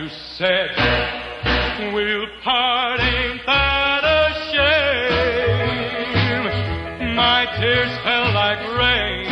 you said we'll part, ain't that a shame? My tears fell like rain